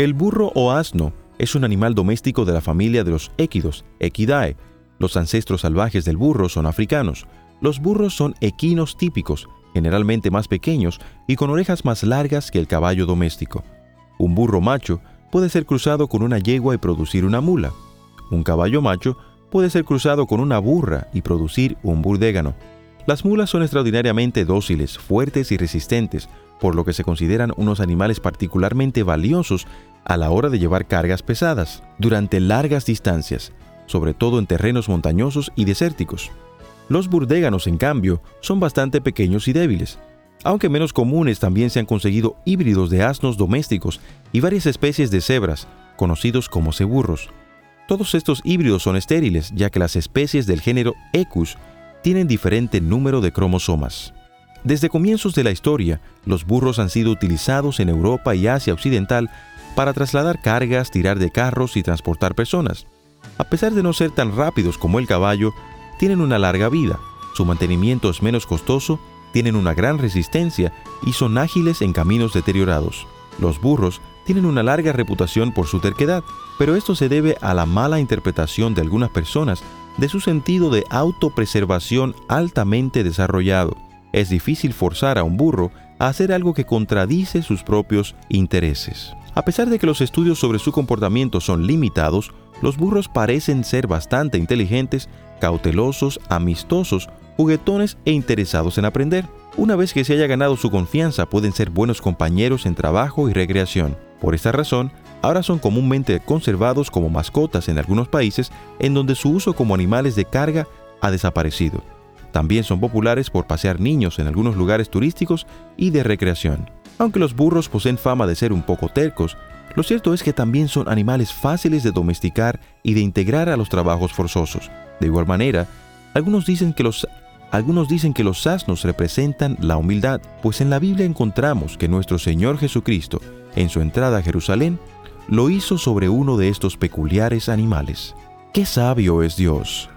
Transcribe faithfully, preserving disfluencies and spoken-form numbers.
El burro o asno es un animal doméstico de la familia de los equidos, Equidae. Los ancestros salvajes del burro son africanos. Los burros son equinos típicos, generalmente más pequeños y con orejas más largas que el caballo doméstico. Un burro macho puede ser cruzado con una yegua y producir una mula. Un caballo macho puede ser cruzado con una burra y producir un burdégano. Las mulas son extraordinariamente dóciles, fuertes y resistentes, por lo que se consideran unos animales particularmente valiosos a la hora de llevar cargas pesadas durante largas distancias, sobre todo en terrenos montañosos y desérticos. Los burdéganos, en cambio, son bastante pequeños y débiles. Aunque menos comunes, también se han conseguido híbridos de asnos domésticos y varias especies de cebras, conocidos como ceburros. Todos estos híbridos son estériles, ya que las especies del género Equus tienen diferente número de cromosomas. Desde comienzos de la historia, los burros han sido utilizados en Europa y Asia Occidental para trasladar cargas, tirar de carros y transportar personas. A pesar de no ser tan rápidos como el caballo, tienen una larga vida, su mantenimiento es menos costoso, tienen una gran resistencia y son ágiles en caminos deteriorados. Los burros tienen una larga reputación por su terquedad, pero esto se debe a la mala interpretación de algunas personas de su sentido de autopreservación altamente desarrollado. Es difícil forzar a un burro a hacer algo que contradice sus propios intereses. A pesar de que los estudios sobre su comportamiento son limitados, los burros parecen ser bastante inteligentes, cautelosos, amistosos, juguetones e interesados en aprender. Una vez que se haya ganado su confianza, pueden ser buenos compañeros en trabajo y recreación. Por esta razón, ahora son comúnmente conservados como mascotas en algunos países en donde su uso como animales de carga ha desaparecido. También son populares por pasear niños en algunos lugares turísticos y de recreación. Aunque los burros poseen fama de ser un poco tercos, lo cierto es que también son animales fáciles de domesticar y de integrar a los trabajos forzosos. De igual manera, algunos dicen que los, algunos dicen que los asnos representan la humildad, pues en la Biblia encontramos que nuestro Señor Jesucristo, en su entrada a Jerusalén, lo hizo sobre uno de estos peculiares animales. ¡Qué sabio es Dios!